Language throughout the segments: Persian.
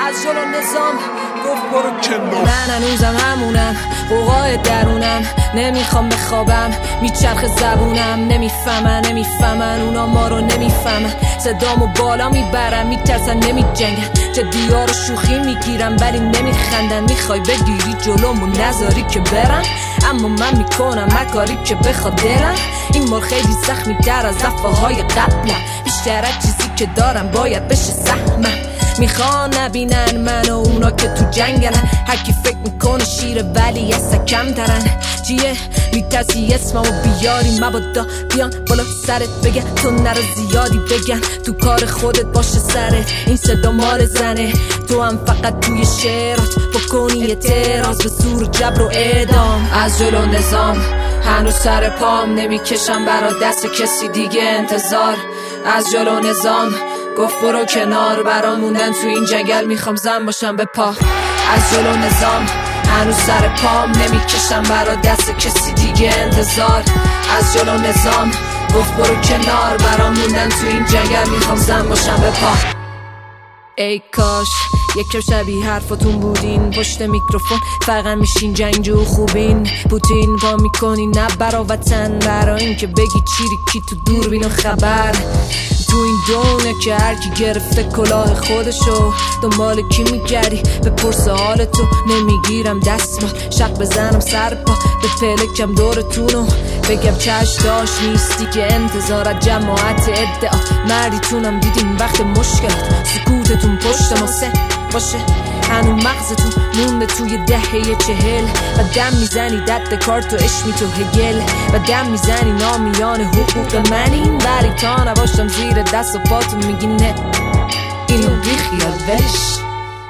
از جلو نظام گفت برو کنار. من هنوزم همونم، قوقای درونم، نمیخوام بخوابم، میچرخ زبونم. نمیفهمن اونا ما رو نمیفهمن. صدامو بالا میبرم، میترسن نمیجنگن. جدی‌ها رو شوخی میگیرم ولی نمیخندن. میخوای بگیری جلومو نذاری که برم، اما من میکنم هرکاری که بخواد دلم. این بار خیلی زخمی در از دفعه‌های قبلم، بیشتر از چیزی که دارم باید بشه سهمم. میخوان نبینن من و اونا که تو جنگلن. هر کی فکر میکنه شیره ولی اصلا کم ترن. چیه میترسی اسممو بیاری، مبادا بیان بالا سرت بگن تو نرو زیادی بگن. تو کار خودت باشه سرت، این صدا مال زنه. تو هم فقط توی شعرات بکنی اعتراض به زور جبر و اعدام. از جلو نظام هنوز سر پام، نمیکشم برا دست کسی دیگه انتظار. از جلو نظام گفت برو کنار، برا موندن تو این جنگل میخوام زن باشم به پا. از جلو نظام هنوز سر پام، نمیکشم برا دست کسی دیگه انتظار. از جلو نظام گفت برو کنار، برا موندن تو این جنگل میخوام زن باشم به پا. ای کاش یکم شبیه حرفاتون بودین، پشت میکروفون فقط میشین جنگجو خوبین. پوتین پا میکنین نه برا وطن، برا این که بگی چیری تو دوربین و خبر. تو این دونه که هرکی گرفته کلاه خودشو، دنبال کی میگردی بپرس حال تو. نمیگیرم دستمال شق بزنم سر پا، به پلکم دورتونو بگم چشم داشت نیستی که انتظار از جماعت ادعا. مردیتونم دیدین وقت مشکلات، سکوتتون پشت ماسه باشه. هنو مغزتون مونده توی دهه 40 و دم میزنی دد کارت و اشمی تو هگل و دم میزنی نامیان حقوق منین، ولی تا نباشم زیر دست و پاتون میگی نه اینو بیخیال ولش.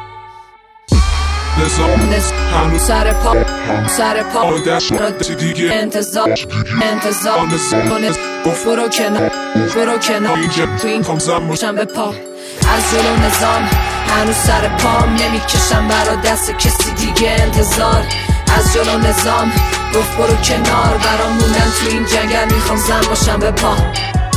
هنو سر پا دست دیگه انتظار گفت برو کنار تو این کمزم باشم به پا. از جلو نظام هنوز سر پام، نمیکشم برا دست کسی دیگه انتظار. از جلو نظام گفت برو کنار، برا موندن تو این جنگل میخوام زن باشم به پا.